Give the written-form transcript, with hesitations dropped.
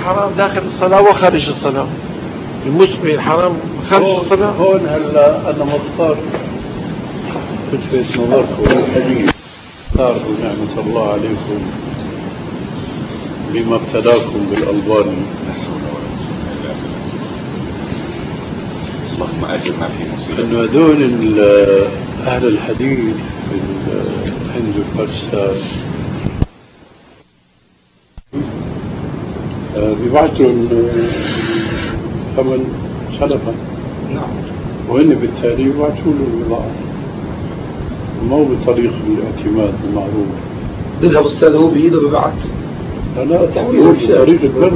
الحرام داخل الصلاة وخارج الصلاة. المسبح الحرام خارج الصلاة. هون هلا أنا مضطر كنت نظرت والحديث اختار نعمة الله عليكم بما ابتلاكم بالألباني. اللهم أجرنا في مصيبة. إنه هذول أهل الحديث في الهند والباكستان بيبعثوا ثمن سلفا. نعم. وهن بالتالي يبعثوا له البضاعة، مو بطريق الاعتماد المعروف. يذهب الأستاذ هو بإيده ببعث. لا بطريقة